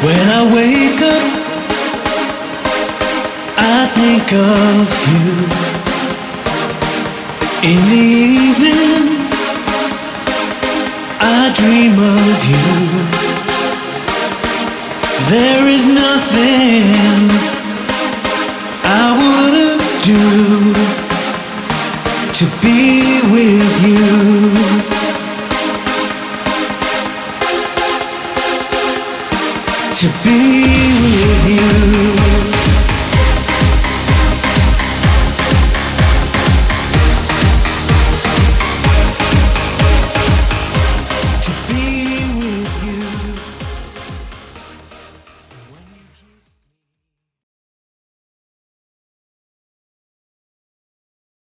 When I wake up, I think of you. In the evening, I dream of you. There is nothing I wouldn't do to be with you. To be with you.